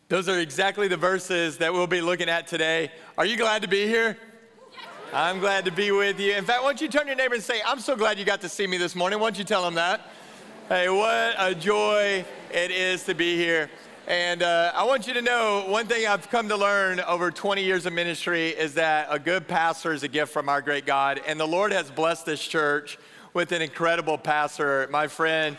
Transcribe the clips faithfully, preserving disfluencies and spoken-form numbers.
Those are exactly the verses that we'll be looking at today. Are you glad to be here? I'm glad to be with you. In fact, why don't you turn to your neighbor and say, I'm so glad you got to see me this morning. Why don't you tell them that? Hey, what a joy it is to be here. And uh, I want you to know one thing I've come to learn over twenty years of ministry is that a good pastor is a gift from our great God. And the Lord has blessed this church with an incredible pastor, my friend,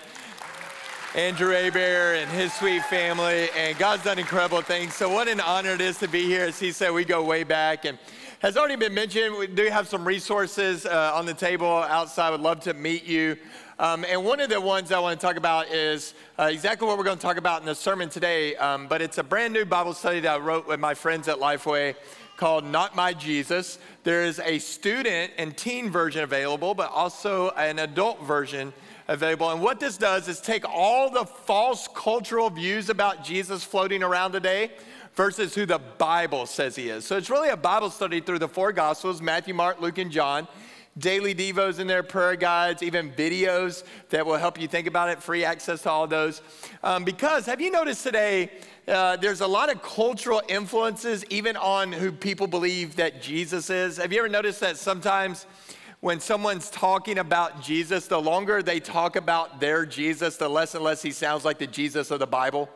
Andrew Abear and his sweet family, and God's done incredible things. So what an honor it is to be here. As he said, we go way back, and has already been mentioned, we do have some resources uh, on the table outside. Would love to meet you. Um, and one of the ones I want to talk about is uh, exactly what we're going to talk about in the sermon today, um, but it's a brand new Bible study that I wrote with my friends at Lifeway called Not My Jesus. There is a student and teen version available, but also an adult version available. And what this does is take all the false cultural views about Jesus floating around today versus who the Bible says he is. So it's really a Bible study through the four Gospels, Matthew, Mark, Luke, and John. Daily devos in there, prayer guides, even videos that will help you think about it, free access to all those. Um, because have you noticed today, uh, there's a lot of cultural influences even on who people believe that Jesus is. Have you ever noticed that sometimes when someone's talking about Jesus, the longer they talk about their Jesus, the less and less he sounds like the Jesus of the Bible?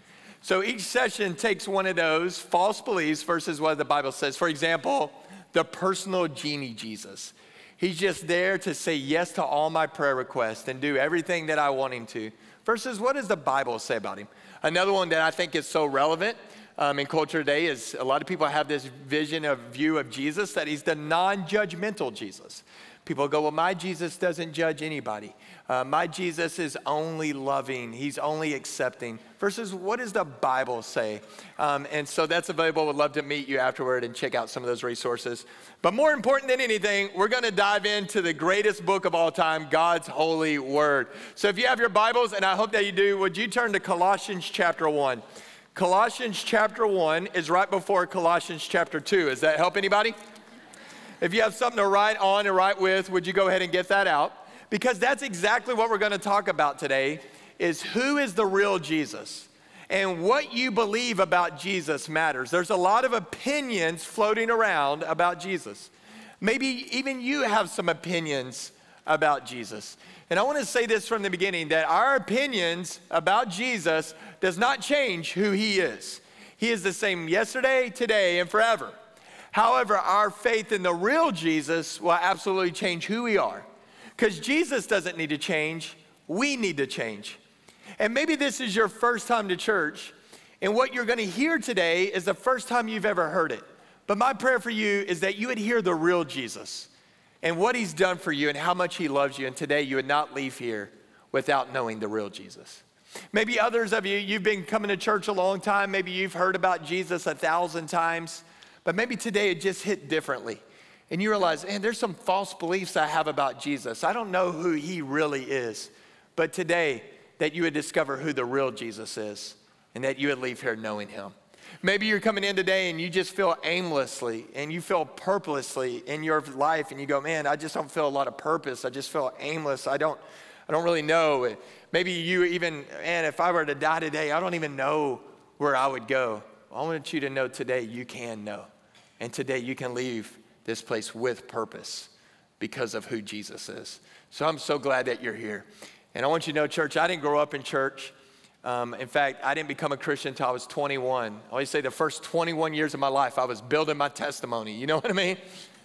So each session takes one of those false beliefs versus what the Bible says. For example, the personal genie Jesus. He's just there to say yes to all my prayer requests and do everything that I want him to. Versus what does the Bible say about him? Another one that I think is so relevant um, in culture today is a lot of people have this vision of view of Jesus that he's the non-judgmental Jesus. People go, well, my Jesus doesn't judge anybody. Uh, my Jesus is only loving. He's only accepting. Versus what does the Bible say? Um, and so that's available. Would love to meet you afterward and check out some of those resources. But more important than anything, we're going to dive into the greatest book of all time, God's holy word. So if you have your Bibles, and I hope that you do, would you turn to Colossians chapter one? Colossians chapter one is right before Colossians chapter two. Does that help anybody? If you have something to write on and write with, would you go ahead and get that out? Because that's exactly what we're going to talk about today, is who is the real Jesus? And what you believe about Jesus matters. There's a lot of opinions floating around about Jesus. Maybe even you have some opinions about Jesus. And I want to say this from the beginning, that our opinions about Jesus does not change who he is. He is the same yesterday, today, and forever. However, our faith in the real Jesus will absolutely change who we are. Because Jesus doesn't need to change, we need to change. And maybe this is your first time to church, and what you're going to hear today is the first time you've ever heard it. But my prayer for you is that you would hear the real Jesus and what he's done for you and how much he loves you. And today you would not leave here without knowing the real Jesus. Maybe others of you, you've been coming to church a long time. Maybe you've heard about Jesus a thousand times. But maybe today it just hit differently. And you realize, man, there's some false beliefs I have about Jesus. I don't know who he really is. But today, that you would discover who the real Jesus is and that you would leave here knowing him. Maybe you're coming in today and you just feel aimlessly and you feel purposelessly in your life and you go, man, I just don't feel a lot of purpose. I just feel aimless. I don't, I don't really know. Maybe you even, man, if I were to die today, I don't even know where I would go. I want you to know today you can know. And today you can leave this place with purpose because of who Jesus is. So I'm so glad that you're here. And I want you to know, church, I didn't grow up in church. Um, in fact, I didn't become a Christian until I was twenty-one. I always say the first twenty-one years of my life, I was building my testimony. You know what I mean?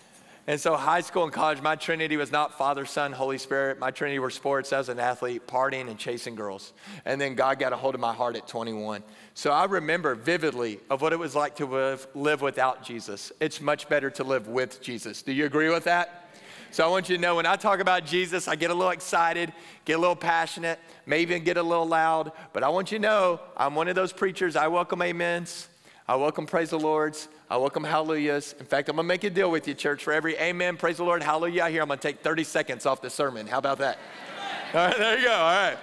And so high school and college, my Trinity was not Father, Son, Holy Spirit. My Trinity were sports as an athlete, partying and chasing girls. And then God got a hold of my heart at twenty-one. So I remember vividly of what it was like to live, live without Jesus. It's much better to live with Jesus. Do you agree with that? So I want you to know when I talk about Jesus, I get a little excited, get a little passionate, may even get a little loud. But I want you to know I'm one of those preachers. I welcome amens. I welcome praise the Lord's. I welcome hallelujahs. In fact, I'm going to make a deal with you, church. For every amen, praise the Lord, hallelujah I hear, I'm going to take thirty seconds off the sermon. How about that? All right, there you go. All right.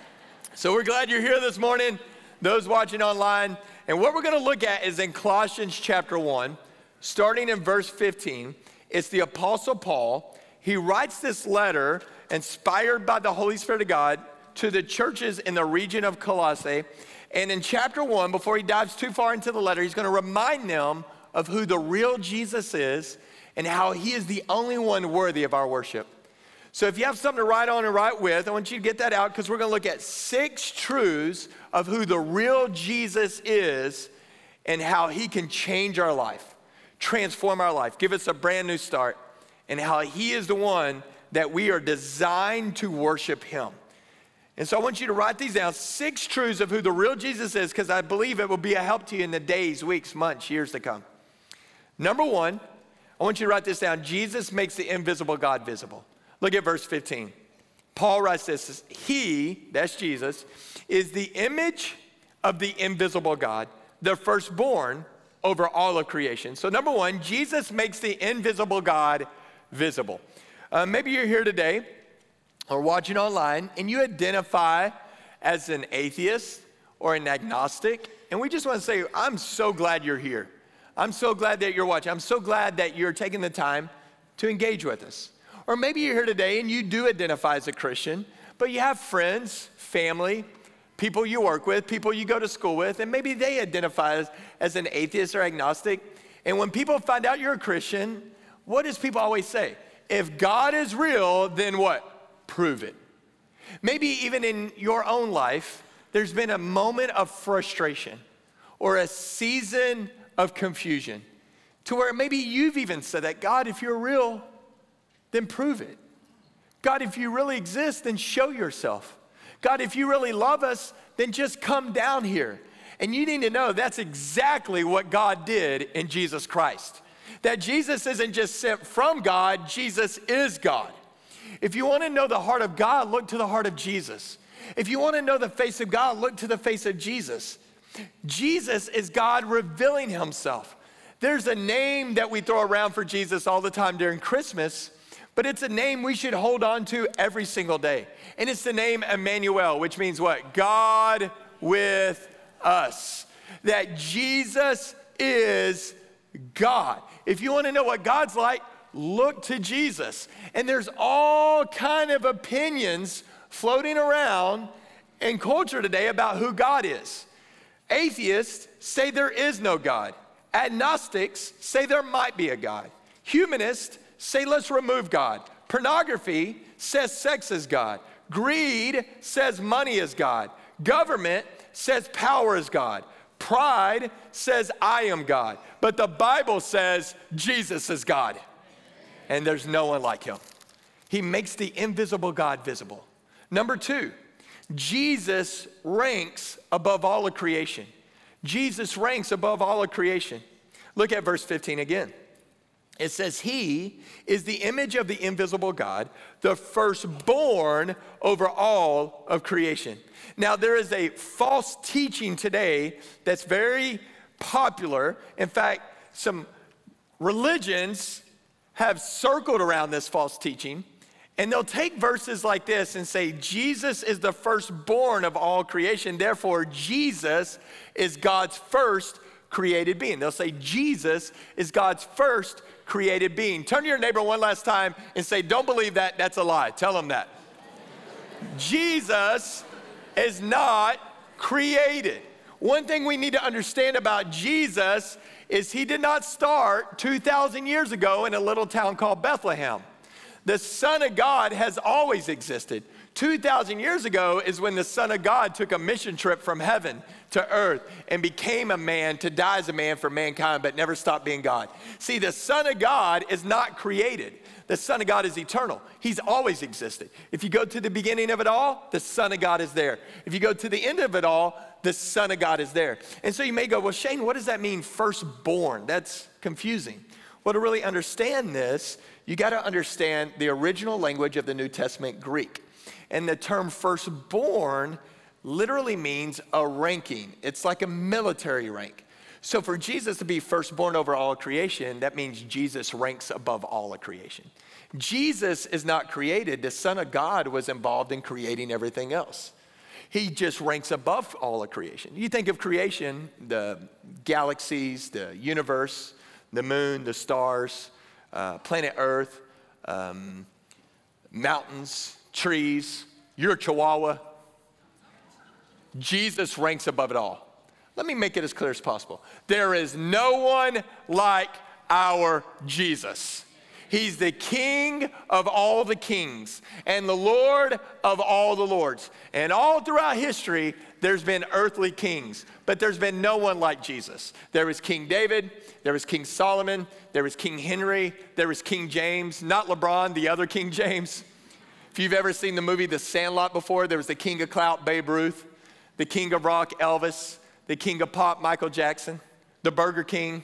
So we're glad you're here this morning, those watching online. And what we're going to look at is in Colossians chapter one, starting in verse fifteen. It's the Apostle Paul. He writes this letter inspired by the Holy Spirit of God to the churches in the region of Colossae. And in chapter one, before he dives too far into the letter, he's going to remind them of who the real Jesus is and how he is the only one worthy of our worship. So if you have something to write on and write with, I want you to get that out because we're going to look at six truths of who the real Jesus is and how he can change our life, transform our life, give us a brand new start, and how he is the one that we are designed to worship him. And so I want you to write these down, six truths of who the real Jesus is, because I believe it will be a help to you in the days, weeks, months, years to come. Number one, I want you to write this down. Jesus makes the invisible God visible. Look at verse fifteen. Paul writes this, he, that's Jesus, is the image of the invisible God, the firstborn over all of creation. So number one, Jesus makes the invisible God visible. Uh, maybe you're here today or watching online, and you identify as an atheist or an agnostic, and we just want to say, I'm so glad you're here. I'm so glad that you're watching. I'm so glad that you're taking the time to engage with us. Or maybe you're here today and you do identify as a Christian, but you have friends, family, people you work with, people you go to school with, and maybe they identify as, as an atheist or agnostic. And when people find out you're a Christian, what does people always say? If God is real, then what? Prove it. Maybe even in your own life, there's been a moment of frustration or a season of confusion to where maybe you've even said that, God, if you're real, then prove it. God, if you really exist, then show yourself. God, if you really love us, then just come down here. And you need to know that's exactly what God did in Jesus Christ. That Jesus isn't just sent from God, Jesus is God. If you want to know the heart of God, look to the heart of Jesus. If you want to know the face of God, look to the face of Jesus. Jesus is God revealing himself. There's a name that we throw around for Jesus all the time during Christmas, but it's a name we should hold on to every single day. And it's the name Emmanuel, which means what? God with us. That Jesus is God. If you want to know what God's like, look to Jesus. And there's all kind of opinions floating around in culture today about who God is. Atheists say there is no God. Agnostics say there might be a God. Humanists say let's remove God. Pornography says sex is God. Greed says money is God. Government says power is God. Pride says I am God. But the Bible says Jesus is God. And there's no one like him. He makes the invisible God visible. Number two, Jesus ranks above all of creation. Jesus ranks above all of creation. Look at verse fifteen again. It says, he is the image of the invisible God, the firstborn over all of creation. Now, there is a false teaching today that's very popular. In fact, some religions have circled around this false teaching, and they'll take verses like this and say, Jesus is the firstborn of all creation, therefore Jesus is God's first created being. They'll say Jesus is God's first created being. Turn to your neighbor one last time and say, don't believe that, that's a lie. Tell them that. Jesus is not created. One thing we need to understand about Jesus is he did not start two thousand years ago in a little town called Bethlehem. The Son of God has always existed. two thousand years ago is when the Son of God took a mission trip from heaven to earth and became a man to die as a man for mankind, but never stopped being God. See, the Son of God is not created. The Son of God is eternal. He's always existed. If you go to the beginning of it all, the Son of God is there. If you go to the end of it all, the Son of God is there. And so you may go, well, Shane, what does that mean, firstborn? That's confusing. Well, to really understand this, you got to understand the original language of the New Testament, Greek. And the term firstborn literally means a ranking. It's like a military rank. So for Jesus to be firstborn over all of creation, that means Jesus ranks above all of creation. Jesus is not created. The Son of God was involved in creating everything else. He just ranks above all of creation. You think of creation, the galaxies, the universe, the moon, the stars, uh, planet Earth, um, mountains, trees, your chihuahua. Jesus ranks above it all. Let me make it as clear as possible. There is no one like our Jesus. He's the King of all the kings and the Lord of all the lords. And all throughout history, there's been earthly kings, but there's been no one like Jesus. There was King David, there was King Solomon, there was King Henry, there was King James, not LeBron, the other King James. If you've ever seen the movie The Sandlot before, there was the King of Clout, Babe Ruth, the King of Rock, Elvis, the King of Pop, Michael Jackson, the Burger King,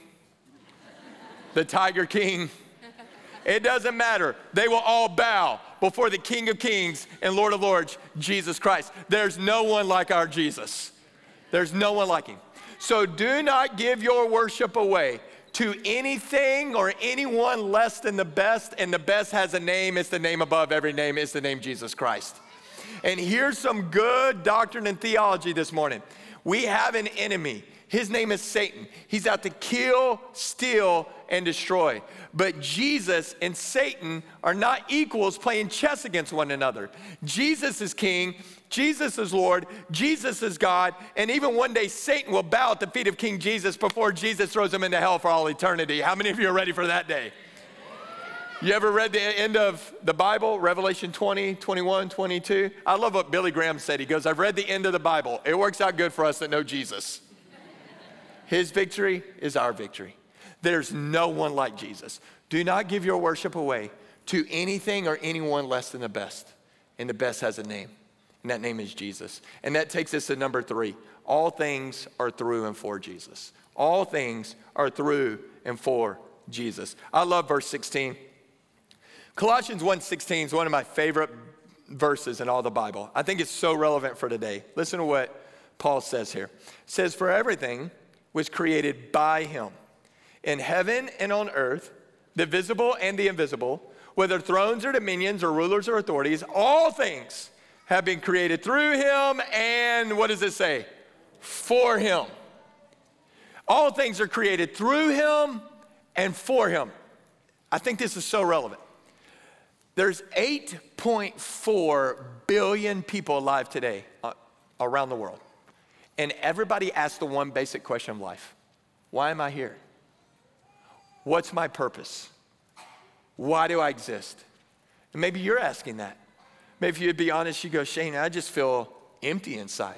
the Tiger King. It doesn't matter. They will all bow before the King of Kings and Lord of Lords, Jesus Christ. There's no one like our Jesus. There's no one like him. So do not give your worship away to anything or anyone less than the best, and the best has a name. It's the name above every name. It's the name Jesus Christ. And here's some good doctrine and theology this morning. We have an enemy. His name is Satan. He's out to kill, steal, and destroy. But Jesus and Satan are not equals playing chess against one another. Jesus is king, Jesus is Lord, Jesus is God, and even one day Satan will bow at the feet of King Jesus before Jesus throws him into hell for all eternity. How many of you are ready for that day? You ever read the end of the Bible, Revelation twenty, twenty-one, twenty-two? I love what Billy Graham said. He goes, I've read the end of the Bible. It works out good for us that know Jesus. His victory is our victory. There's no one like Jesus. Do not give your worship away to anything or anyone less than the best. And the best has a name, and that name is Jesus. And that takes us to number three. All things are through and for Jesus. All things are through and for Jesus. I love verse sixteen. Colossians one sixteen is one of my favorite verses in all the Bible. I think it's so relevant for today. Listen to what Paul says here. It says, for everything was created by him, in heaven and on earth, the visible and the invisible, whether thrones or dominions or rulers or authorities, all things have been created through him and, what does it say? For him. All things are created through him and for him. I think this is so relevant. There's eight point four billion people alive today uh, around the world. And everybody asks the one basic question of life. Why am I here? What's my purpose? Why do I exist? And maybe you're asking that. Maybe if you'd be honest, you go, Shane, I just feel empty inside.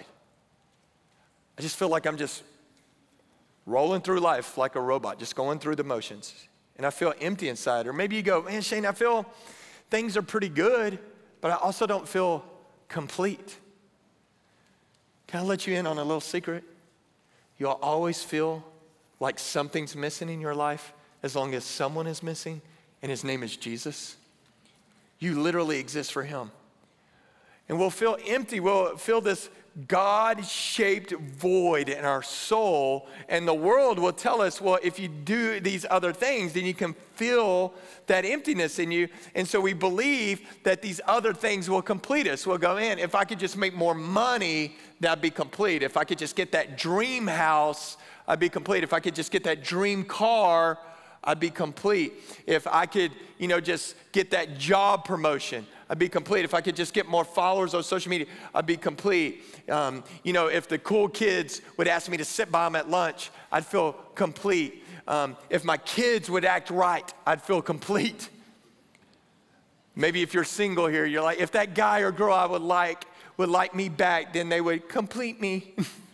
I just feel like I'm just rolling through life like a robot, just going through the motions. And I feel empty inside. Or maybe you go, man, Shane, I feel things are pretty good, but I also don't feel complete. Can I let you in on a little secret? You'll always feel like something's missing in your life as long as someone is missing, and his name is Jesus. You literally exist for him. And we'll feel empty. We'll feel this God-shaped void in our soul, and the world will tell us, well, if you do these other things, then you can feel that emptiness in you. And so we believe that these other things will complete us. We'll go, man, if I could just make more money, that'd be complete. If I could just get that dream house, I'd be complete. If I could just get that dream car, I'd be complete. If I could, you know, just get that job promotion, I'd be complete. If I could just get more followers on social media, I'd be complete. Um, you know, if the cool kids would ask me to sit by them at lunch, I'd feel complete. Um, if my kids would act right, I'd feel complete. Maybe if you're single here, you're like, if that guy or girl I would like would like me back, then they would complete me.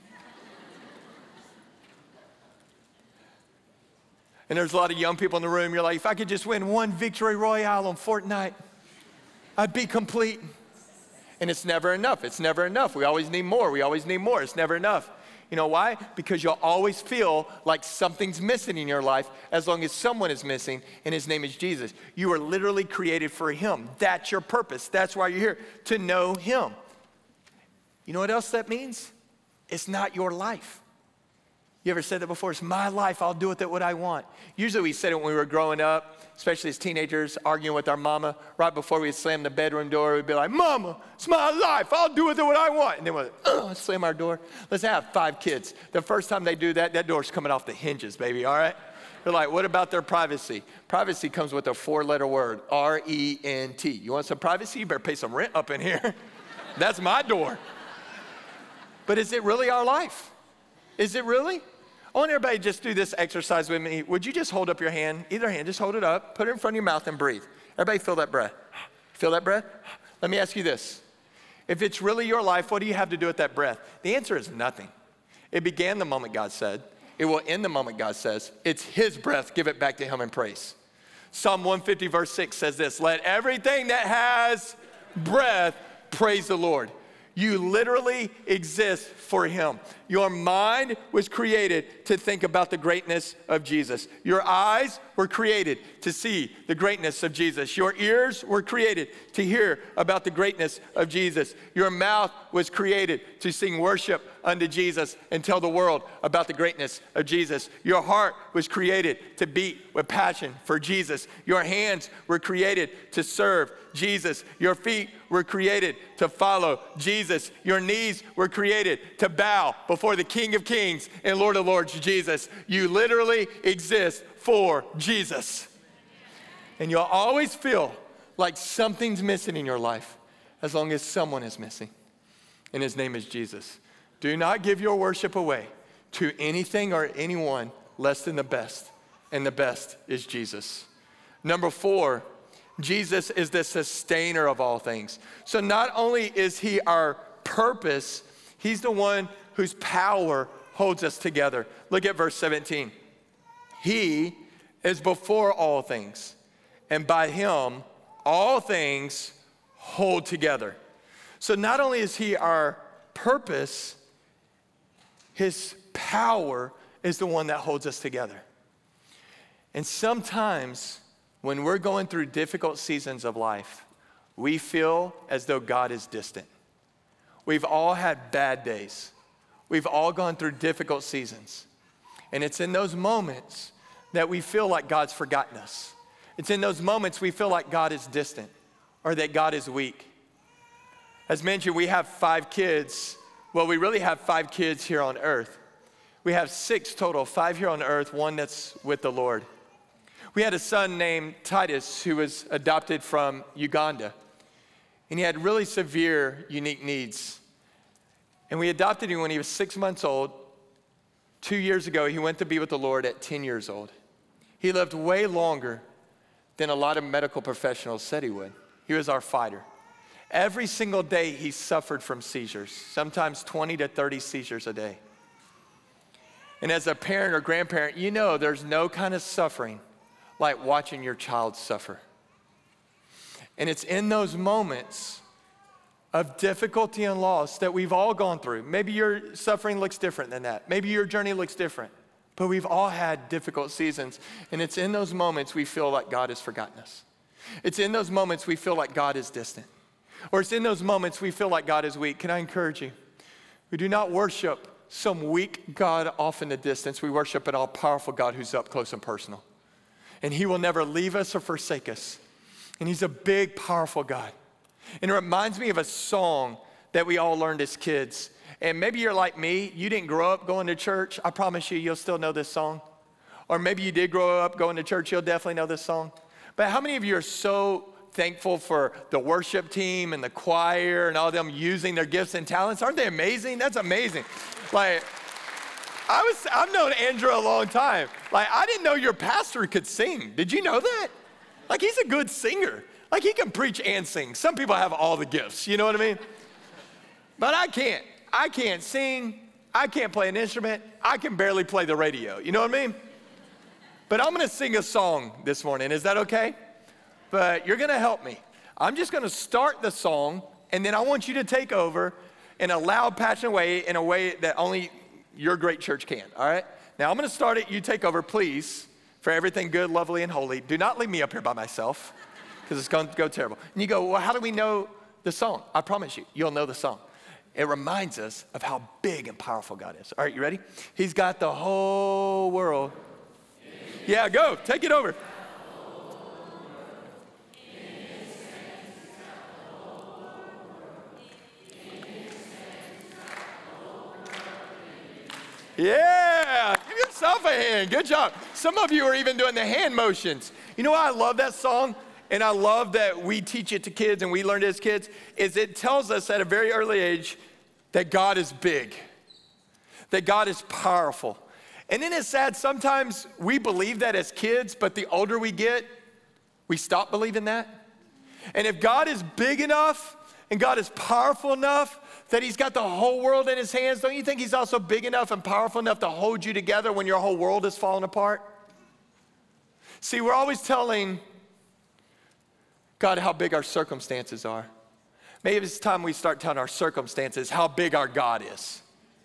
And there's a lot of young people in the room, you're like, if I could just win one victory royale on Fortnite, I'd be complete. And it's never enough. It's never enough. We always need more. We always need more. It's never enough. You know why? Because you'll always feel like something's missing in your life as long as someone is missing, and his name is Jesus. You are literally created for him. That's your purpose. That's why you're here, to know him. You know what else that means? It's not your life. You ever said that before? It's my life. I'll do with it what I want. Usually we said it when we were growing up, especially as teenagers, arguing with our mama. Right before we'd slam the bedroom door, we'd be like, Mama, it's my life. I'll do with it what I want. And then we'd uh, slam our door. Let's have five kids. The first time they do that, that door's coming off the hinges, baby, all right? They're like, what about their privacy? Privacy comes with a four-letter word, R E N T. You want some privacy? You better pay some rent up in here. That's my door. But is it really our life? Is it really? I want everybody to just do this exercise with me. Would you just hold up your hand, either hand, just hold it up, put it in front of your mouth and breathe. Everybody feel that breath. Feel that breath? Let me ask you this. If it's really your life, what do you have to do with that breath? The answer is nothing. It began the moment God said. It will end the moment God says. It's his breath. Give it back to him in praise. Psalm one fifty verse six says this, let everything that has breath praise the Lord. You literally exist for him. Your mind was created to think about the greatness of Jesus. Your eyes were created to see the greatness of Jesus. Your ears were created to hear about the greatness of Jesus. Your mouth was created to sing worship unto Jesus and tell the world about the greatness of Jesus. Your heart was created to beat with passion for Jesus. Your hands were created to serve Jesus. Your feet were created to follow Jesus. Your knees were created to bow before the King of Kings and Lord of Lords, Jesus. You literally exist for Jesus. And you'll always feel like something's missing in your life as long as someone is missing. And his name is Jesus. Do not give your worship away to anything or anyone less than the best. And the best is Jesus. Number four, Jesus is the sustainer of all things. So not only is he our purpose, he's the one whose power holds us together. Look at verse seventeen. He is before all things, and by him all things hold together. So not only is he our purpose, his power is the one that holds us together. And sometimes when we're going through difficult seasons of life, we feel as though God is distant. We've all had bad days. We've all gone through difficult seasons. And it's in those moments that we feel like God's forgotten us. It's in those moments we feel like God is distant or that God is weak. As mentioned, we have five kids. Well, we really have five kids here on earth. We have six total, five here on earth, one that's with the Lord. We had a son named Titus who was adopted from Uganda. And he had really severe, unique needs. And we adopted him when he was six months old. Two years ago, he went to be with the Lord at ten years old. He lived way longer than a lot of medical professionals said he would. He was our fighter. Every single day, he suffered from seizures, sometimes twenty to thirty seizures a day. And as a parent or grandparent, you know there's no kind of suffering like watching your child suffer. And it's in those moments of difficulty and loss that we've all gone through. Maybe your suffering looks different than that. Maybe your journey looks different. But we've all had difficult seasons. And it's in those moments we feel like God has forgotten us. It's in those moments we feel like God is distant. Or it's in those moments we feel like God is weak. Can I encourage you? We do not worship some weak God off in the distance. We worship an all-powerful God who's up close and personal. And he will never leave us or forsake us. And he's a big, powerful God. And it reminds me of a song that we all learned as kids. And maybe you're like me, you didn't grow up going to church. I promise you, you'll still know this song. Or maybe you did grow up going to church, you'll definitely know this song. But how many of you are so thankful for the worship team and the choir and all them using their gifts and talents? Aren't they amazing? That's amazing. Like, I was, I've known Andrew a long time. Like, I didn't know your pastor could sing. Did you know that? Like, he's a good singer. Like, he can preach and sing. Some people have all the gifts, you know what I mean? But I can't. I can't sing. I can't play an instrument. I can barely play the radio, you know what I mean? But I'm gonna sing a song this morning. Is that okay? But you're gonna help me. I'm just gonna start the song, and then I want you to take over in a loud, passionate way, in a way that only your great church can, all right? Now, I'm gonna start it, you take over, please, for everything good, lovely, and holy. Do not leave me up here by myself, because it's gonna go terrible. And you go, well, how do we know the song? I promise you, you'll know the song. It reminds us of how big and powerful God is. All right, you ready? He's got the whole world. Yeah, go, take it over. Yeah, give yourself a hand. Good job. Some of you are even doing the hand motions. You know why I love that song? And I love that we teach it to kids and we learned it as kids, is it tells us at a very early age that God is big, that God is powerful. And then it's sad, sometimes we believe that as kids, but the older we get, we stop believing that. And if God is big enough and God is powerful enough that he's got the whole world in his hands, don't you think he's also big enough and powerful enough to hold you together when your whole world is falling apart? See, we're always telling God how big our circumstances are. Maybe it's time we start telling our circumstances how big our God is.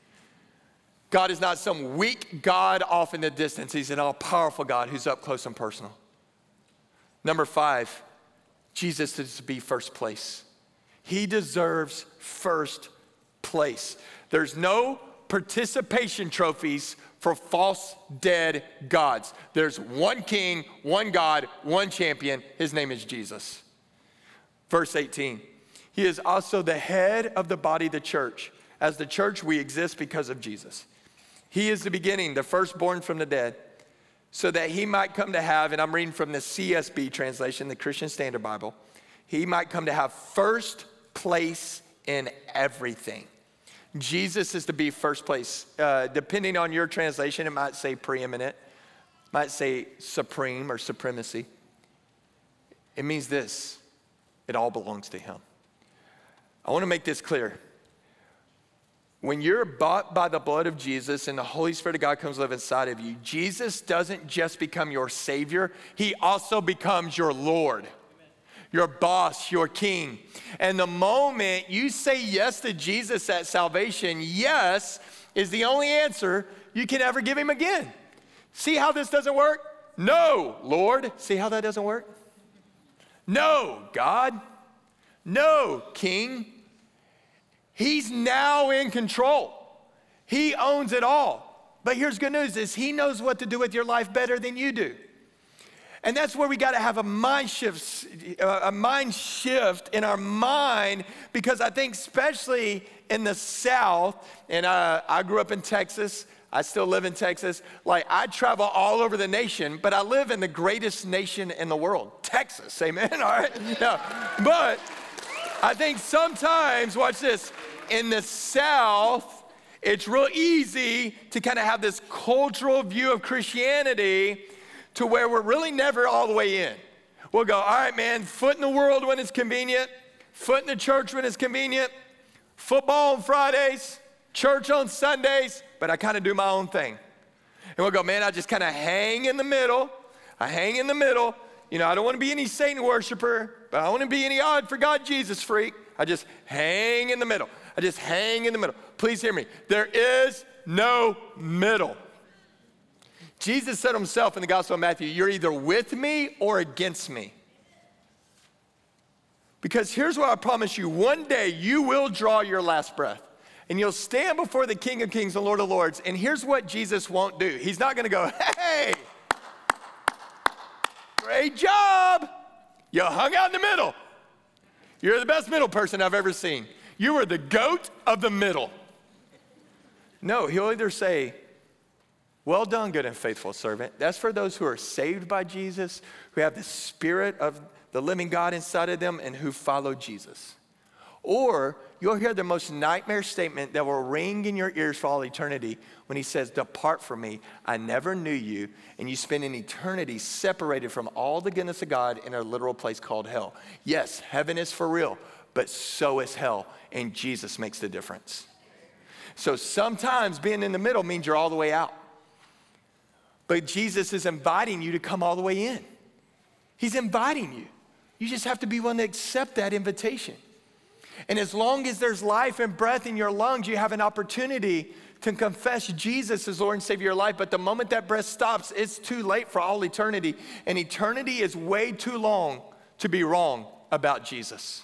God is not some weak God off in the distance. He's an all-powerful God who's up close and personal. Number five, Jesus is to be first place. He deserves first place. There's no participation trophies for false dead gods. There's one king, one God, one champion. His name is Jesus. Verse eighteen, he is also the head of the body, the church. As the church, we exist because of Jesus. He is the beginning, the firstborn from the dead, so that he might come to have, and I'm reading from the C S B translation, the Christian Standard Bible, he might come to have first place in everything. Jesus is to be first place. Uh, depending on your translation, it might say preeminent, might say supreme or supremacy. It means this, it all belongs to him. I want to make this clear. When you're bought by the blood of Jesus and the Holy Spirit of God comes to live inside of you, Jesus doesn't just become your Savior, he also becomes your Lord, your boss, your king. And the moment you say yes to Jesus at salvation, yes is the only answer you can ever give him again. See how this doesn't work? No, Lord. See how that doesn't work? No, God. No, King. He's now in control. He owns it all. But here's good news is he knows what to do with your life better than you do. And that's where we got to have a mind shift, a mind shift in our mind, because I think especially in the South, and uh, I grew up in Texas, I still live in Texas, like I travel all over the nation, but I live in the greatest nation in the world, Texas, amen, all right? Now, but I think sometimes, watch this, in the South, it's real easy to kind of have this cultural view of Christianity to where we're really never all the way in. We'll go, all right, man, foot in the world when it's convenient, foot in the church when it's convenient, football on Fridays, church on Sundays, but I kind of do my own thing. And we'll go, man, I just kind of hang in the middle. I hang in the middle. You know, I don't want to be any Satan worshiper, but I don't want to be any odd for God Jesus freak. I just hang in the middle. I just hang in the middle. Please hear me. There is no middle. Jesus said himself in the Gospel of Matthew, you're either with me or against me. Because here's what I promise you. One day you will draw your last breath and you'll stand before the King of Kings and Lord of Lords. And here's what Jesus won't do. He's not going to go, hey, great job. You hung out in the middle. You're the best middle person I've ever seen. You were the goat of the middle. No, he'll either say, well done, good and faithful servant. That's for those who are saved by Jesus, who have the Spirit of the living God inside of them, and who follow Jesus. Or you'll hear the most nightmare statement that will ring in your ears for all eternity when he says, depart from me, I never knew you, and you spend an eternity separated from all the goodness of God in a literal place called hell. Yes, heaven is for real, but so is hell, and Jesus makes the difference. So sometimes being in the middle means you're all the way out. But Jesus is inviting you to come all the way in. He's inviting you. You just have to be willing to accept that invitation. And as long as there's life and breath in your lungs, you have an opportunity to confess Jesus as Lord and Savior of your life. But the moment that breath stops, it's too late for all eternity. And eternity is way too long to be wrong about Jesus.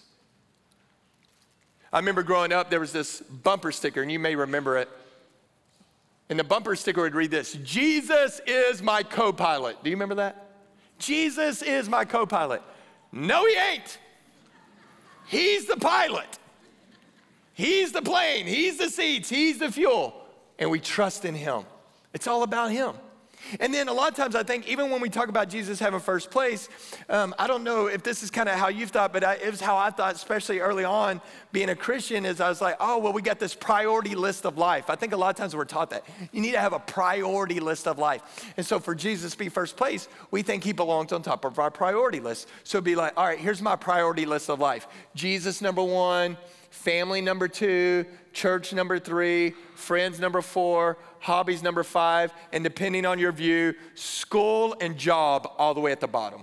I remember growing up, there was this bumper sticker, and you may remember it. And the bumper sticker would read this, Jesus is my co-pilot. Do you remember that? Jesus is my co-pilot. No, he ain't. He's the pilot. He's the plane. He's the seats. He's the fuel. And we trust in him. It's all about him. And then a lot of times I think even when we talk about Jesus having first place, um, I don't know if this is kind of how you've thought, but I, it was how I thought, especially early on being a Christian, is I was like, oh, well, we got this priority list of life. I think a lot of times we're taught that. You need to have a priority list of life. And so for Jesus to be first place, we think he belongs on top of our priority list. So it'd be like, all right, here's my priority list of life. Jesus number one, family number two, church number three, friends number four, hobbies number five, and depending on your view, school and job all the way at the bottom.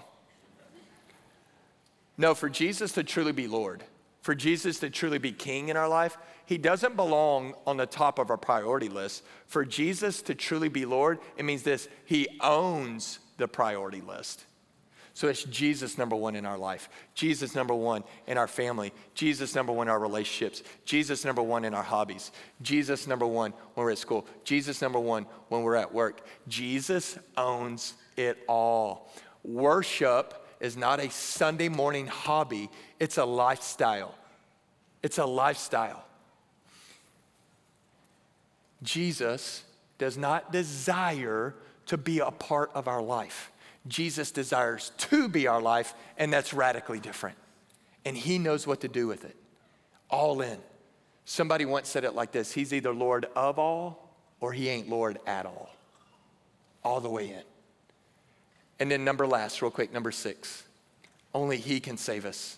No, for Jesus to truly be Lord, for Jesus to truly be king in our life, he doesn't belong on the top of our priority list. For Jesus to truly be Lord, it means this: he owns the priority list. So it's Jesus number one in our life, Jesus number one in our family, Jesus number one in our relationships, Jesus number one in our hobbies, Jesus number one when we're at school, Jesus number one when we're at work. Jesus owns it all. Worship is not a Sunday morning hobby, it's a lifestyle. It's a lifestyle. Jesus does not desire to be a part of our life. Jesus desires to be our life, and that's radically different. And he knows what to do with it. All in. Somebody once said it like this: he's either Lord of all or he ain't Lord at all. All the way in. And then number last, real quick, number six. Only he can save us.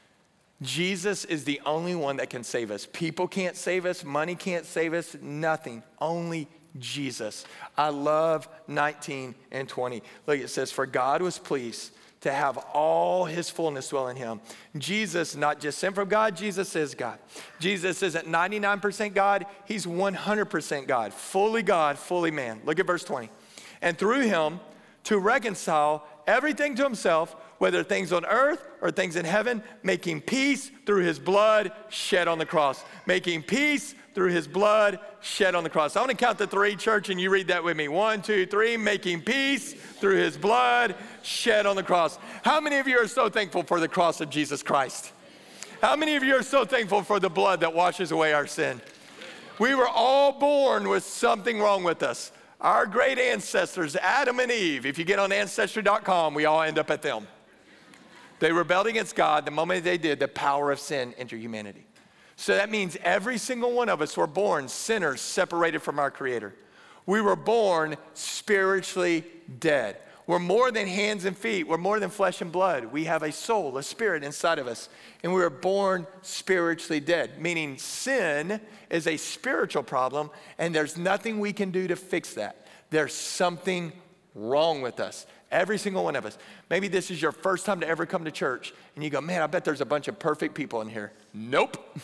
Jesus is the only one that can save us. People can't save us. Money can't save us. Nothing. Only Jesus. I love nineteen and twenty. Look, it says, for God was pleased to have all his fullness dwell in him. Jesus, not just sent from God, Jesus is God. Jesus isn't ninety-nine percent God, he's one hundred percent God. Fully God, fully man. Look at verse twenty. And through him to reconcile everything to himself, whether things on earth or things in heaven, making peace through his blood shed on the cross. Making peace through his blood shed on the cross. I want to count to three, church, and you read that with me. One, two, three. Making peace through his blood shed on the cross. How many of you are so thankful for the cross of Jesus Christ? How many of you are so thankful for the blood that washes away our sin? We were all born with something wrong with us. Our great ancestors, Adam and Eve, if you get on ancestry dot com, we all end up at them. They rebelled against God. The moment they did, the power of sin entered humanity. So that means every single one of us were born sinners separated from our Creator. We were born spiritually dead. We're more than hands and feet. We're more than flesh and blood. We have a soul, a spirit inside of us. And we were born spiritually dead, meaning sin is a spiritual problem, and there's nothing we can do to fix that. There's something wrong with us. Every single one of us. Maybe this is your first time to ever come to church, and you go, man, I bet there's a bunch of perfect people in here. Nope.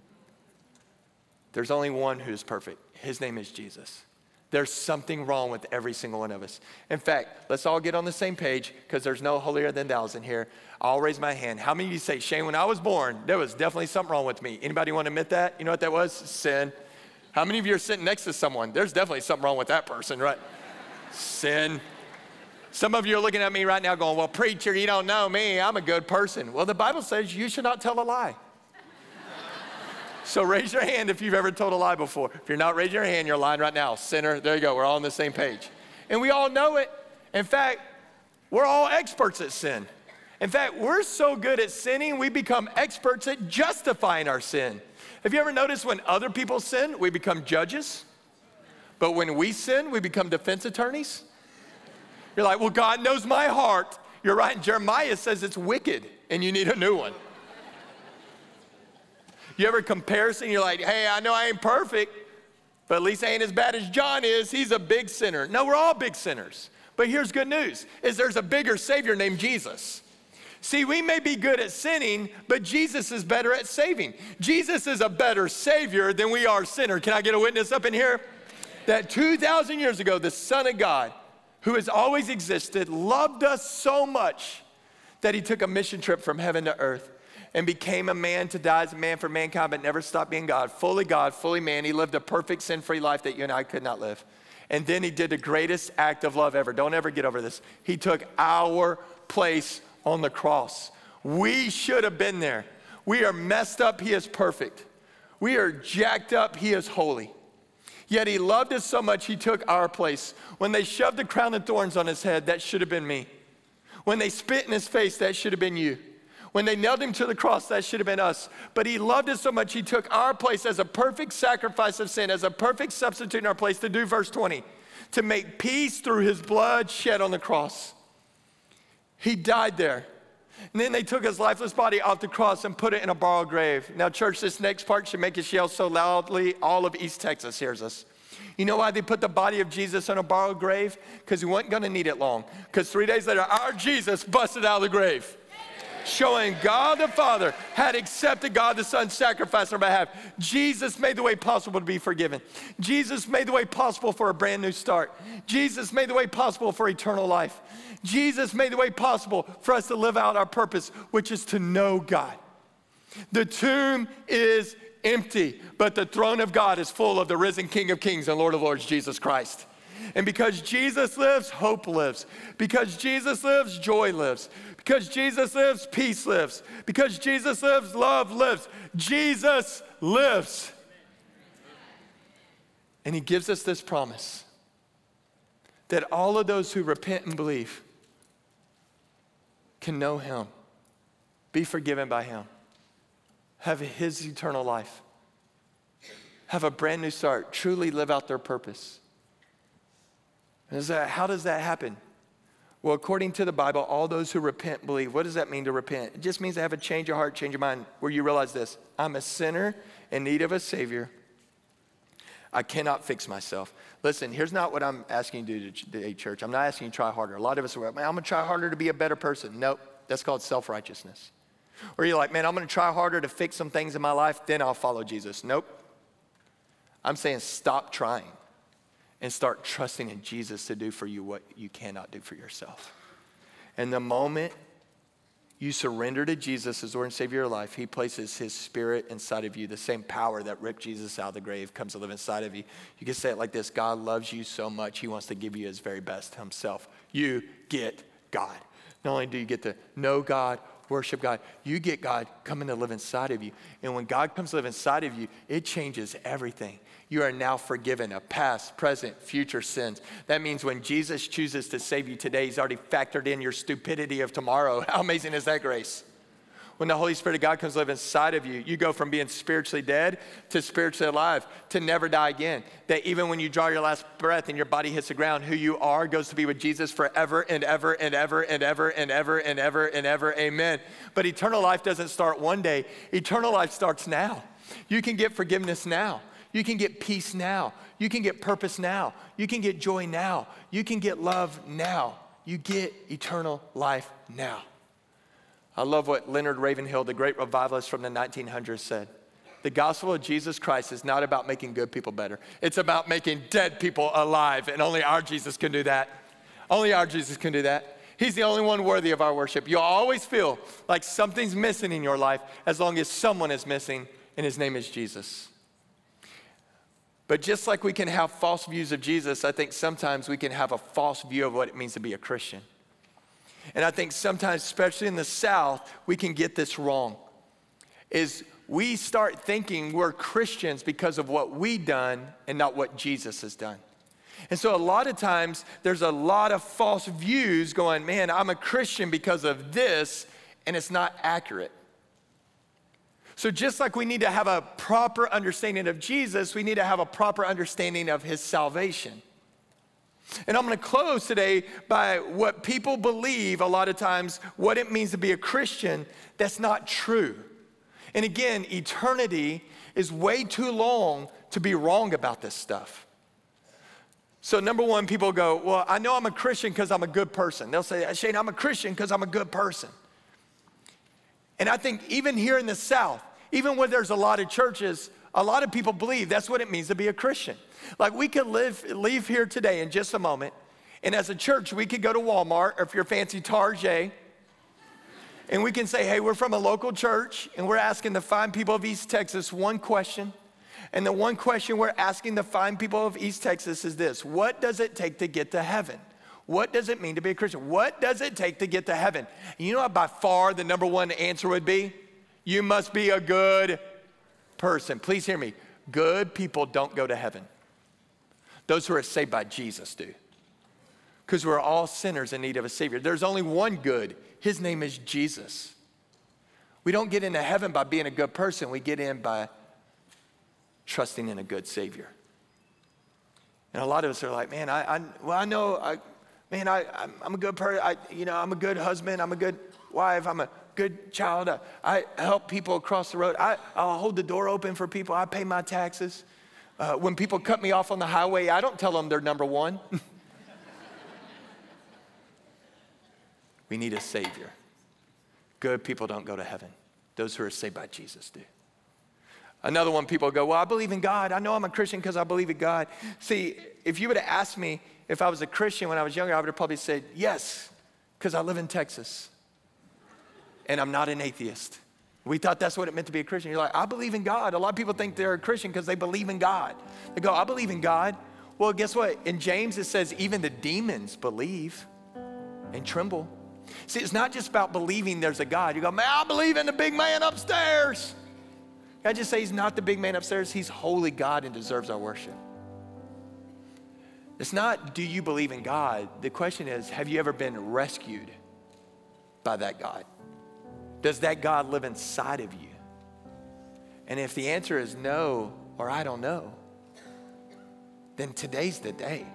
There's only one who's perfect. His name is Jesus. There's something wrong with every single one of us. In fact, let's all get on the same page, because there's no holier than thous in here. I'll raise my hand. How many of you say, Shane, when I was born, there was definitely something wrong with me? Anybody want to admit that? You know what that was? Sin. How many of you are sitting next to someone? There's definitely something wrong with that person, right? Sin. Some of you are looking at me right now going, well, preacher, you don't know me. I'm a good person. Well, the Bible says you should not tell a lie. So raise your hand if you've ever told a lie before. If you're not raising your hand, you're lying right now. Sinner, there you go. We're all on the same page. And we all know it. In fact, we're all experts at sin. In fact, we're so good at sinning, we become experts at justifying our sin. Have you ever noticed when other people sin, we become judges? But when we sin, we become defense attorneys? You're like, well, God knows my heart. You're right. Jeremiah says it's wicked and you need a new one. You ever comparison? You're like, hey, I know I ain't perfect, but at least I ain't as bad as John is. He's a big sinner. No, we're all big sinners. But here's good news, is there's a bigger Savior named Jesus. See, we may be good at sinning, but Jesus is better at saving. Jesus is a better Savior than we are sinner. Can I get a witness up in here? That two thousand years ago, the Son of God, who has always existed, loved us so much that he took a mission trip from heaven to earth and became a man to die as a man for mankind, but never stopped being God. Fully God, fully man. He lived a perfect sin-free life that you and I could not live. And then he did the greatest act of love ever. Don't ever get over this. He took our place on the cross. We should have been there. We are messed up. He is perfect. We are jacked up. He is holy. Yet he loved us so much, he took our place. When they shoved the crown of thorns on his head, that should have been me. When they spit in his face, that should have been you. When they nailed him to the cross, that should have been us. But he loved us so much, he took our place as a perfect sacrifice of sin, as a perfect substitute in our place to do verse twenty, to make peace through his blood shed on the cross. He died there. And then they took his lifeless body off the cross and put it in a borrowed grave. Now, church, this next part should make us yell so loudly, all of East Texas hears us. You know why they put the body of Jesus in a borrowed grave? Because he wasn't going to need it long. Because three days later, our Jesus busted out of the grave, showing God the Father had accepted God the Son's sacrifice on our behalf. Jesus made the way possible to be forgiven. Jesus made the way possible for a brand new start. Jesus made the way possible for eternal life. Jesus made the way possible for us to live out our purpose, which is to know God. The tomb is empty, but the throne of God is full of the risen King of Kings and Lord of Lords, Jesus Christ. And because Jesus lives, hope lives. Because Jesus lives, joy lives. Because Jesus lives, peace lives. Because Jesus lives, love lives. Jesus lives. And he gives us this promise that all of those who repent and believe can know him, be forgiven by him, have his eternal life, have a brand new start, truly live out their purpose. And is that, how does that happen? Well, according to the Bible, all those who repent and believe. What does that mean to repent? It just means to have a change of heart, change of mind, where you realize this: I'm a sinner in need of a Savior. I cannot fix myself. Listen, here's not what I'm asking you to do today, church. I'm not asking you to try harder. A lot of us are like, man, I'm going to try harder to be a better person. Nope, that's called self-righteousness. Or you're like, man, I'm going to try harder to fix some things in my life, then I'll follow Jesus. Nope. I'm saying stop trying and start trusting in Jesus to do for you what you cannot do for yourself. And the moment you surrender to Jesus as Lord and Savior of your life, he places his Spirit inside of you. The same power that ripped Jesus out of the grave comes to live inside of you. You can say it like this: God loves you so much, he wants to give you his very best himself. You get God. Not only do you get to know God, worship God, you get God coming to live inside of you. And when God comes to live inside of you, it changes everything. You are now forgiven of past, present, future sins. That means when Jesus chooses to save you today, he's already factored in your stupidity of tomorrow. How amazing is that grace? When the Holy Spirit of God comes to live inside of you, you go from being spiritually dead to spiritually alive, to never die again. That even when you draw your last breath and your body hits the ground, who you are goes to be with Jesus forever and ever and ever and ever and ever and ever and ever. Amen. But eternal life doesn't start one day. Eternal life starts now. You can get forgiveness now. You can get peace now. You can get purpose now. You can get joy now. You can get love now. You get eternal life now. I love what Leonard Ravenhill, the great revivalist from the nineteen hundreds, said. The gospel of Jesus Christ is not about making good people better. It's about making dead people alive, and only our Jesus can do that. Only our Jesus can do that. He's the only one worthy of our worship. You'll always feel like something's missing in your life as long as someone is missing, and his name is Jesus. But just like we can have false views of Jesus, I think sometimes we can have a false view of what it means to be a Christian. And I think sometimes, especially in the South, we can get this wrong. Is we start thinking we're Christians because of what we've done and not what Jesus has done. And so a lot of times, there's a lot of false views going, man, I'm a Christian because of this, and it's not accurate. So just like we need to have a proper understanding of Jesus, we need to have a proper understanding of his salvation. And I'm going to close today by what people believe a lot of times, what it means to be a Christian. That's not true. And again, eternity is way too long to be wrong about this stuff. So number one, people go, well, I know I'm a Christian because I'm a good person. They'll say, Shane, I'm a Christian because I'm a good person. And I think even here in the South, even when there's a lot of churches, a lot of people believe that's what it means to be a Christian. Like we could live, leave here today in just a moment, and as a church, we could go to Walmart, or if you're fancy, Target, and we can say, hey, we're from a local church, and we're asking the fine people of East Texas one question. And the one question we're asking the fine people of East Texas is this: what does it take to get to heaven? What does it mean to be a Christian? What does it take to get to heaven? And you know what by far the number one answer would be? You must be a good person. Please hear me. Good people don't go to heaven. Those who are saved by Jesus do. Because we're all sinners in need of a Savior. There's only one good. His name is Jesus. We don't get into heaven by being a good person. We get in by trusting in a good Savior. And a lot of us are like, man, I, I well, I know, I, man, I, I'm, I'm a good person. I, you know, I'm a good husband. I'm a good wife. I'm a good child. I, I help people across the road. I, I'll hold the door open for people. I pay my taxes. Uh, when people cut me off on the highway, I don't tell them they're number one. We need a Savior. Good people don't go to heaven. Those who are saved by Jesus do. Another one, people go, well, I believe in God. I know I'm a Christian because I believe in God. See, if you would have asked me if I was a Christian when I was younger, I would have probably said, yes, because I live in Texas. And I'm not an atheist. We thought that's what it meant to be a Christian. You're like, I believe in God. A lot of people think they're a Christian because they believe in God. They go, I believe in God. Well, guess what? In James, it says even the demons believe and tremble. See, it's not just about believing there's a God. You go, man, I believe in the big man upstairs. Can I just say he's not the big man upstairs? He's holy God and deserves our worship. It's not, do you believe in God? The question is, have you ever been rescued by that God? Does that God live inside of you? And if the answer is no, or I don't know, then today's the day.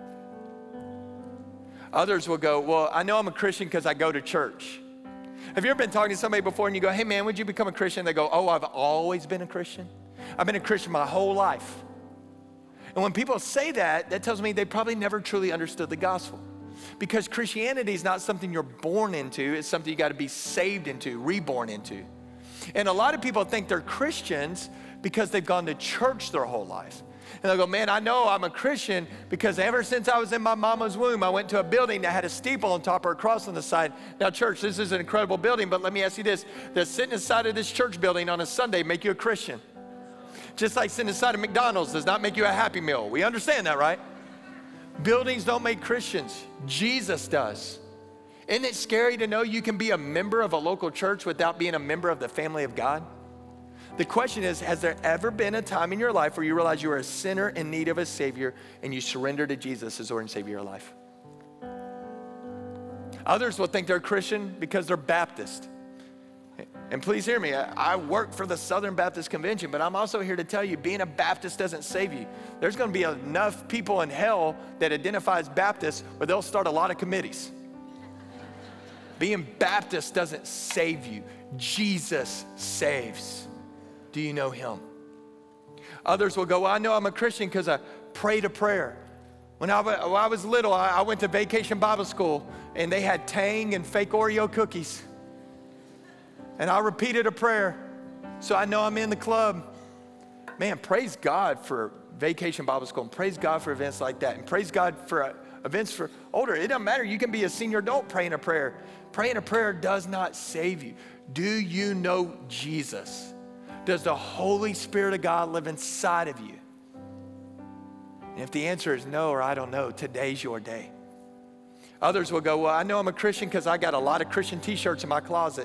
Others will go, well, I know I'm a Christian because I go to church. Have you ever been talking to somebody before and you go, hey man, would you become a Christian? They go, oh, I've always been a Christian. I've been a Christian my whole life. And when people say that, that tells me they probably never truly understood the gospel. Because Christianity is not something you're born into, it's something you got to be saved into, reborn into. And a lot of people think they're Christians because they've gone to church their whole life. And they'll go, man, I know I'm a Christian because ever since I was in my mama's womb, I went to a building that had a steeple on top or a cross on the side. Now, church, this is an incredible building, but let me ask you this. Does sitting inside of this church building on a Sunday make you a Christian? Just like sitting inside of McDonald's does not make you a Happy Meal. We understand that, right? Buildings don't make Christians. Jesus does. Isn't it scary to know you can be a member of a local church without being a member of the family of God? The question is, has there ever been a time in your life where you realize you are a sinner in need of a Savior and you surrender to Jesus as Lord and Savior of your life? Others will think they're Christian because they're Baptist. And please hear me, I work for the Southern Baptist Convention, but I'm also here to tell you, being a Baptist doesn't save you. There's gonna be enough people in hell that identify as Baptists where they'll start a lot of committees. Being Baptist doesn't save you. Jesus saves. Do you know him? Others will go, well, I know I'm a Christian because I prayed a prayer. When I, when I was little, I, I went to Vacation Bible School and they had Tang and fake Oreo cookies. And I repeated a prayer, so I know I'm in the club. Man, praise God for Vacation Bible School, and praise God for events like that, and praise God for uh, events for older. It doesn't matter. You can be a senior adult praying a prayer. Praying a prayer does not save you. Do you know Jesus? Does the Holy Spirit of God live inside of you? And if the answer is no or I don't know, today's your day. Others will go, well, I know I'm a Christian because I got a lot of Christian t-shirts in my closet.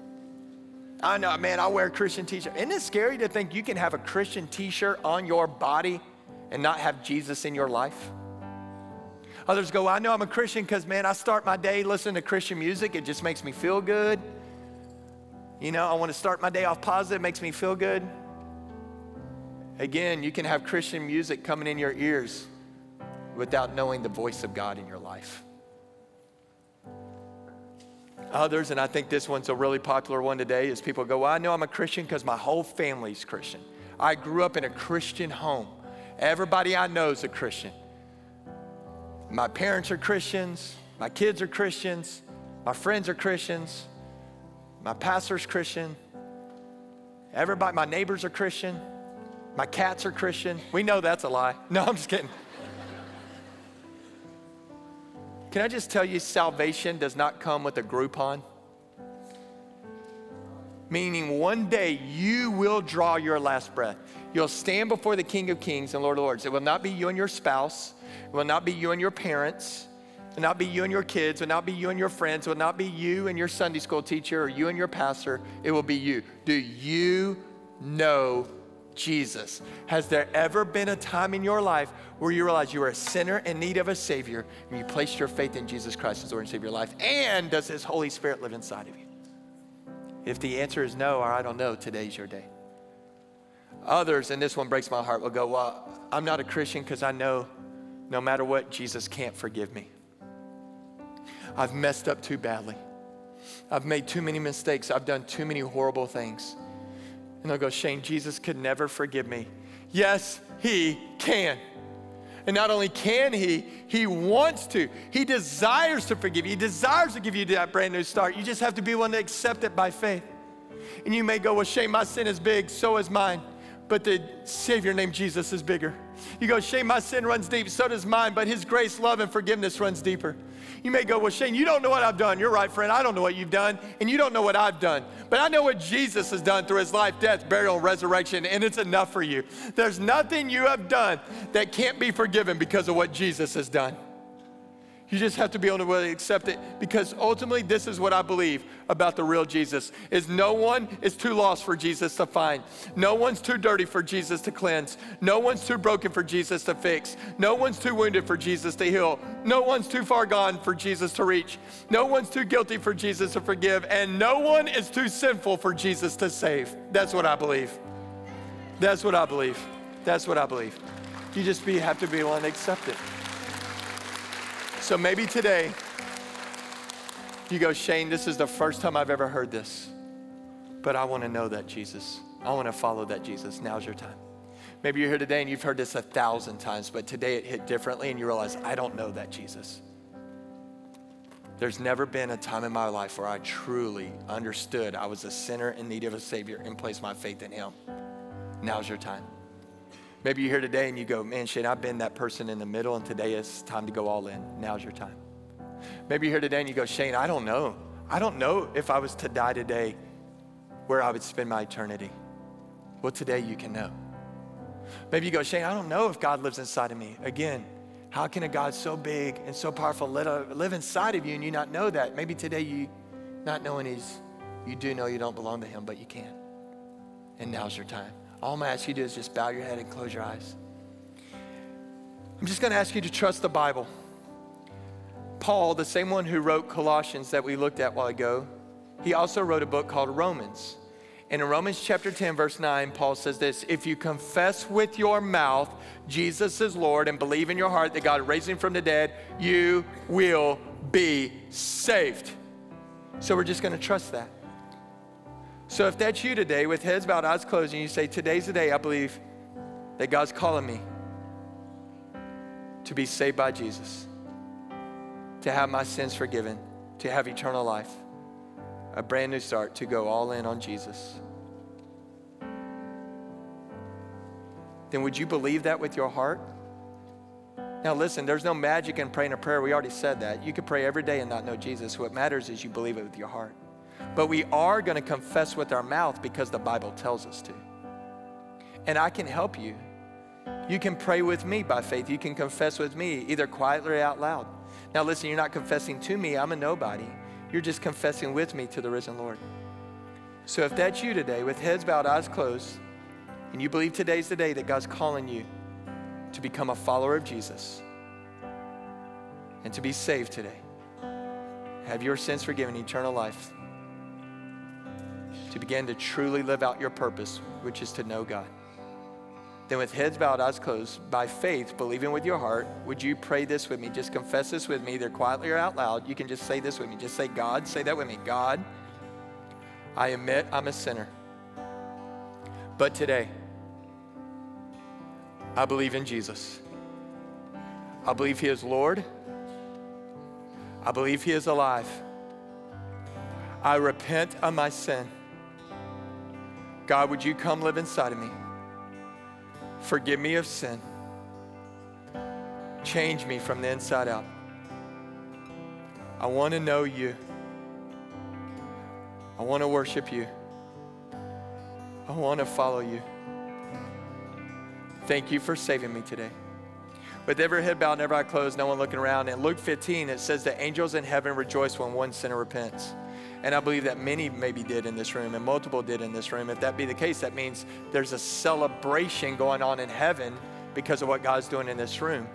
I know, man, I wear a Christian t-shirt. Isn't it scary to think you can have a Christian t-shirt on your body and not have Jesus in your life? Others go, well, I know I'm a Christian because, man, I start my day listening to Christian music. It just makes me feel good. You know, I want to start my day off positive. It makes me feel good. Again, you can have Christian music coming in your ears without knowing the voice of God in your life. Others, and I think this one's a really popular one today, is people go, well, I know I'm a Christian because my whole family's Christian. I grew up in a Christian home. Everybody I know is a Christian. My parents are Christians. My kids are Christians. My friends are Christians. My pastor's Christian. Everybody, my neighbors are Christian. My cats are Christian. We know that's a lie. No, I'm just kidding. Can I just tell you, salvation does not come with a Groupon? Meaning one day you will draw your last breath. You'll stand before the King of Kings and Lord of Lords. It will not be you and your spouse. It will not be you and your parents. It will not be you and your kids. It will not be you and your friends. It will not be you and your Sunday school teacher or you and your pastor. It will be you. Do you know Jesus. Has there ever been a time in your life where you realize you are a sinner in need of a Savior and you placed your faith in Jesus Christ as Lord and Savior of your life? And does His Holy Spirit live inside of you? If the answer is no, or I don't know, today's your day. Others, and this one breaks my heart, will go, well, I'm not a Christian because I know no matter what, Jesus can't forgive me. I've messed up too badly. I've made too many mistakes. I've done too many horrible things. And they'll go, Shane, Jesus could never forgive me. Yes, He can. And not only can He, He wants to. He desires to forgive you. He desires to give you that brand new start. You just have to be willing to accept it by faith. And you may go, well, Shane, my sin is big, so is mine. But the Savior named Jesus is bigger. You go, Shane, my sin runs deep, so does mine, but His grace, love, and forgiveness runs deeper. You may go, well, Shane, you don't know what I've done. You're right, friend. I don't know what you've done, and you don't know what I've done. But I know what Jesus has done through His life, death, burial, and resurrection, and it's enough for you. There's nothing you have done that can't be forgiven because of what Jesus has done. You just have to be able to really accept it, because ultimately this is what I believe about the real Jesus, is no one is too lost for Jesus to find. No one's too dirty for Jesus to cleanse. No one's too broken for Jesus to fix. No one's too wounded for Jesus to heal. No one's too far gone for Jesus to reach. No one's too guilty for Jesus to forgive. And no one is too sinful for Jesus to save. That's what I believe. That's what I believe. That's what I believe. You just be, have to be willing to accept it. So maybe today, you go, Shane, this is the first time I've ever heard this, but I want to know that Jesus. I want to follow that Jesus. Now's your time. Maybe you're here today and you've heard this a thousand times, but today it hit differently and you realize, I don't know that Jesus. There's never been a time in my life where I truly understood I was a sinner in need of a Savior and placed my faith in Him. Now's your time. Maybe you're here today and you go, man, Shane, I've been that person in the middle and today it's time to go all in. Now's your time. Maybe you're here today and you go, Shane, I don't know. I don't know if I was to die today where I would spend my eternity. Well, today you can know. Maybe you go, Shane, I don't know if God lives inside of me. Again, how can a God so big and so powerful live inside of you and you not know that? Maybe today you, not knowing He's, you do know you don't belong to Him, but you can. And now's your time. All I'm going to ask you to do is just bow your head and close your eyes. I'm just going to ask you to trust the Bible. Paul, the same one who wrote Colossians that we looked at a while ago, he also wrote a book called Romans. And in Romans chapter ten, verse nine, Paul says this, if you confess with your mouth Jesus is Lord and believe in your heart that God raised Him from the dead, you will be saved. So we're just going to trust that. So if that's you today, with heads bowed, eyes closed, and you say, today's the day I believe that God's calling me to be saved by Jesus, to have my sins forgiven, to have eternal life, a brand new start, to go all in on Jesus, then would you believe that with your heart? Now listen, there's no magic in praying a prayer. We already said that. You could pray every day and not know Jesus. What matters is you believe it with your heart. But we are going to confess with our mouth because the Bible tells us to. And I can help you. You can pray with me by faith. You can confess with me, either quietly or out loud. Now listen, you're not confessing to me. I'm a nobody. You're just confessing with me to the risen Lord. So if that's you today, with heads bowed, eyes closed, and you believe today's the day that God's calling you to become a follower of Jesus and to be saved today, have your sins forgiven, eternal life, to begin to truly live out your purpose, which is to know God. Then with heads bowed, eyes closed, by faith, believing with your heart, would you pray this with me? Just confess this with me, either quietly or out loud. You can just say this with me. Just say, God, say that with me. God, I admit I'm a sinner. But today, I believe in Jesus. I believe He is Lord. I believe He is alive. I repent of my sin. God, would you come live inside of me? Forgive me of sin. Change me from the inside out. I want to know you. I want to worship you. I want to follow you. Thank you for saving me today. With every head bowed and every eye closed, no one looking around. In Luke fifteen, it says that angels in heaven rejoice when one sinner repents. And I believe that many maybe did in this room and multiple did in this room. If that be the case, that means there's a celebration going on in heaven because of what God's doing in this room.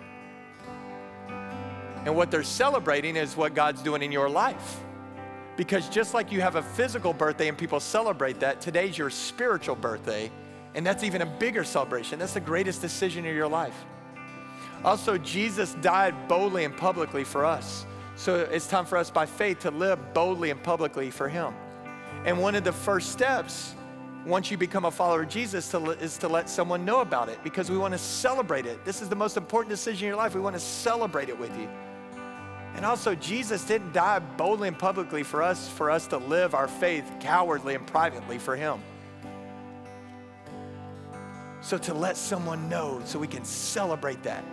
And what they're celebrating is what God's doing in your life. Because just like you have a physical birthday and people celebrate that, today's your spiritual birthday. And that's even a bigger celebration. That's the greatest decision of your life. Also, Jesus died boldly and publicly for us. So it's time for us by faith to live boldly and publicly for him. And one of the first steps, once you become a follower of Jesus, to, is to let someone know about it, because we want to celebrate it. This is the most important decision in your life. We want to celebrate it with you. And also, Jesus didn't die boldly and publicly for us, for us to live our faith cowardly and privately for him. So to let someone know so we can celebrate that.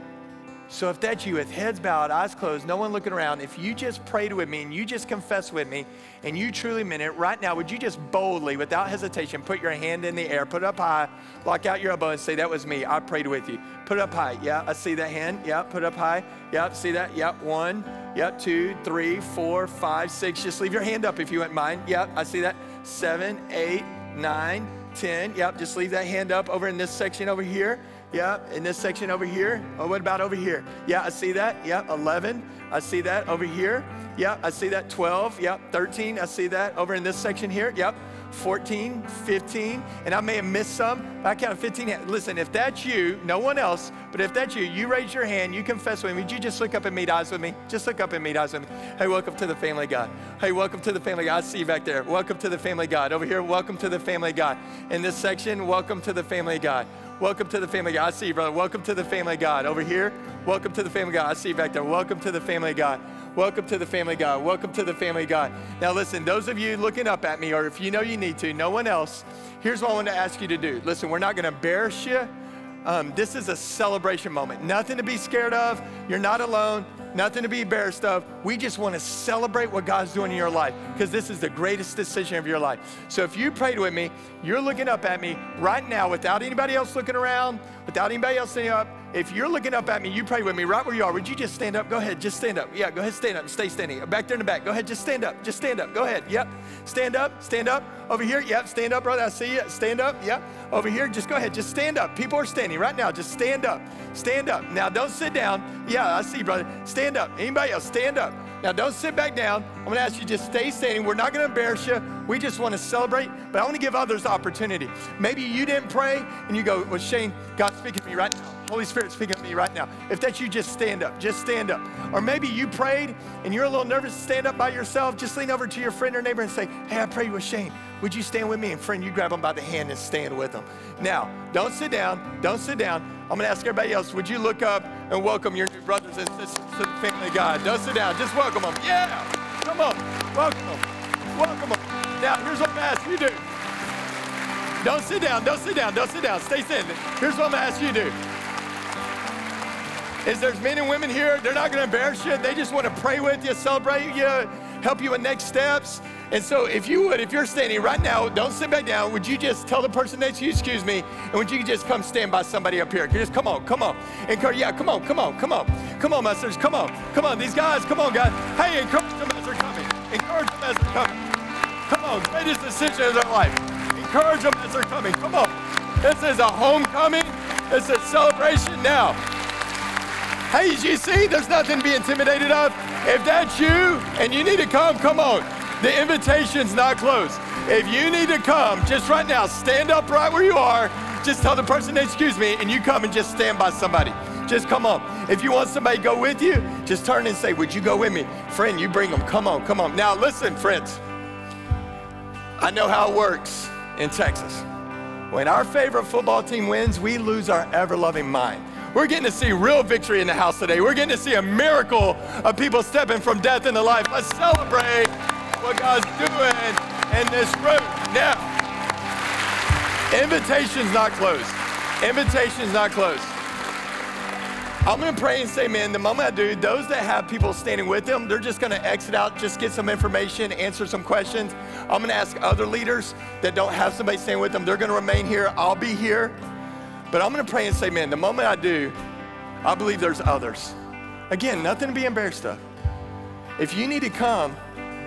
So if that's you, with heads bowed, eyes closed, no one looking around, if you just prayed with me and you just confessed with me and you truly meant it, right now, would you just boldly, without hesitation, put your hand in the air, put it up high, lock out your elbow and say, that was me, I prayed with you. Put it up high, yeah, I see that hand, yeah, put it up high, yeah, see that, yeah, one, yeah, two, three, four, five, six, just leave your hand up if you wouldn't mind, yeah, I see that, seven, eight, nine, ten, yep, just leave that hand up over in this section over here. Yeah, in this section over here. Oh, what about over here? Yeah, I see that. Yeah, eleven. I see that over here. Yeah, I see that. twelve. Yep, thirteen. I see that over in this section here. Yep, fourteen, fifteen. And I may have missed some. I counted fifteen. Listen, if that's you, no one else, but if that's you, you raise your hand, you confess with me. Would you just look up and meet eyes with me? Just look up and meet eyes with me. Hey, welcome to the family of God. Hey, welcome to the family of God. I see you back there. Welcome to the family of God. Over here, welcome to the family of God. In this section, welcome to the family of God. Welcome to the family of God. I see you, brother. Welcome to the family of God. Over here, welcome to the family of God. I see you back there. Welcome to the family of God. Welcome to the family of God. Welcome to the family of God. Now listen, those of you looking up at me, or if you know you need to, no one else, here's what I want to ask you to do. Listen, we're not going to embarrass you. Um, this is a celebration moment. Nothing to be scared of. You're not alone. Nothing to be embarrassed of. We just want to celebrate what God's doing in your life, because this is the greatest decision of your life. So if you prayed with me, you're looking up at me right now without anybody else looking around, without anybody else standing up. If you're looking up at me, you pray with me right where you are. Would you just stand up? Go ahead, just stand up. Yeah, go ahead, stand up and stay standing. Back there in the back, go ahead, just stand up. Just stand up, go ahead, yep. Stand up, stand up. Over here, yep, stand up, brother, I see you. Stand up, yep. Over here, just go ahead, just stand up. People are standing right now, just stand up. Stand up. Now, don't sit down. Yeah, I see you, brother. Stand up. Anybody else, stand up. Now, don't sit back down. I'm going to ask you just stay standing. We're not going to embarrass you. We just want to celebrate, but I want to give others opportunity. Maybe you didn't pray, and you go, well, Shane, God's speaking to me right now. Holy Spirit speaking to me right now. If that's you, just stand up. Just stand up. Or maybe you prayed, and you're a little nervous to stand up by yourself. Just lean over to your friend or neighbor and say, hey, I prayed with Shane. Would you stand with me? And friend, you grab them by the hand and stand with them. Now, don't sit down. Don't sit down. I'm going to ask everybody else, would you look up and welcome your new brothers and sisters to the family of God? Don't sit down. Just welcome them. Yeah. Come on. Welcome them. Welcome them. Now, here's what I'm going to ask you to do. Don't sit down. Don't sit down. Don't sit down. Stay standing. Here's what I'm going to ask you to do. Is there's men and women here, they're not going to embarrass you. They just want to pray with you, celebrate you, help you with next steps. And so if you would, if you're standing right now, don't sit back down. Would you just tell the person next to you, excuse me, and would you just come stand by somebody up here? Just come on, come on. Encourage, yeah, come on, come on, come on. Come on, masters, come on. Come on, these guys, come on, guys. Hey, encourage them as they're coming. Encourage them as they're coming. Come on, greatest decision of their life. Encourage them as they're coming. Come on. This is a homecoming. This is celebration now. Hey, as you see, there's nothing to be intimidated of. If that's you and you need to come, come on. The invitation's not closed. If you need to come, just right now, stand up right where you are. Just tell the person, excuse me, and you come and just stand by somebody. Just come on. If you want somebody to go with you, just turn and say, would you go with me? Friend, you bring them. Come on, come on. Now, listen, friends. I know how it works in Texas. When our favorite football team wins, we lose our ever-loving mind. We're getting to see real victory in the house today. We're getting to see a miracle of people stepping from death into life. Let's celebrate what God's doing in this room. Now, invitation's not closed. Invitation's not closed. I'm going to pray and say, man, the moment I do, those that have people standing with them, they're just going to exit out, just get some information, answer some questions. I'm going to ask other leaders that don't have somebody standing with them, they're going to remain here. I'll be here. But I'm going to pray and say, man, the moment I do, I believe there's others. Again, nothing to be embarrassed of. If you need to come,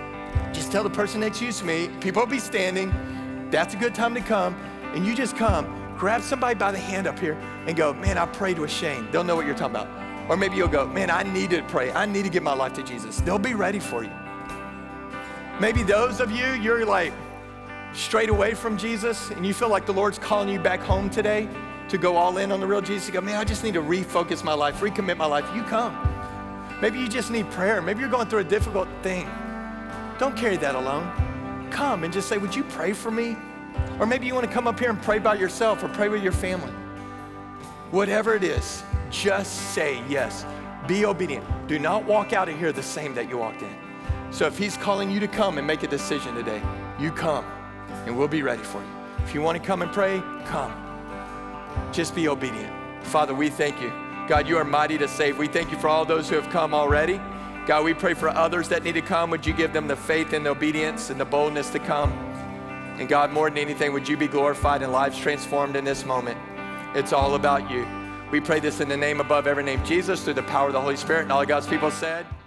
just tell the person next to you, it's me. People will be standing. That's a good time to come. And you just come, grab somebody by the hand up here and go, man, I prayed with Shane. They'll know what you're talking about. Or maybe you'll go, man, I need to pray. I need to give my life to Jesus. They'll be ready for you. Maybe those of you, you're like straight away from Jesus and you feel like the Lord's calling you back home today to go all in on the real Jesus. You go, man, I just need to refocus my life, recommit my life. You come. Maybe you just need prayer. Maybe you're going through a difficult thing. Don't carry that alone. Come and just say, would you pray for me? Or maybe you want to come up here and pray by yourself or pray with your family. Whatever it is, just say yes. Be obedient. Do not walk out of here the same that you walked in. So if he's calling you to come and make a decision today, you come and we'll be ready for you. If you want to come and pray, come. Just be obedient. Father, we thank you. God, you are mighty to save. We thank you for all those who have come already. God, we pray for others that need to come. Would you give them the faith and the obedience and the boldness to come? And God, more than anything, would you be glorified and lives transformed in this moment? It's all about you. We pray this in the name above every name, Jesus, through the power of the Holy Spirit. And all of God's people said,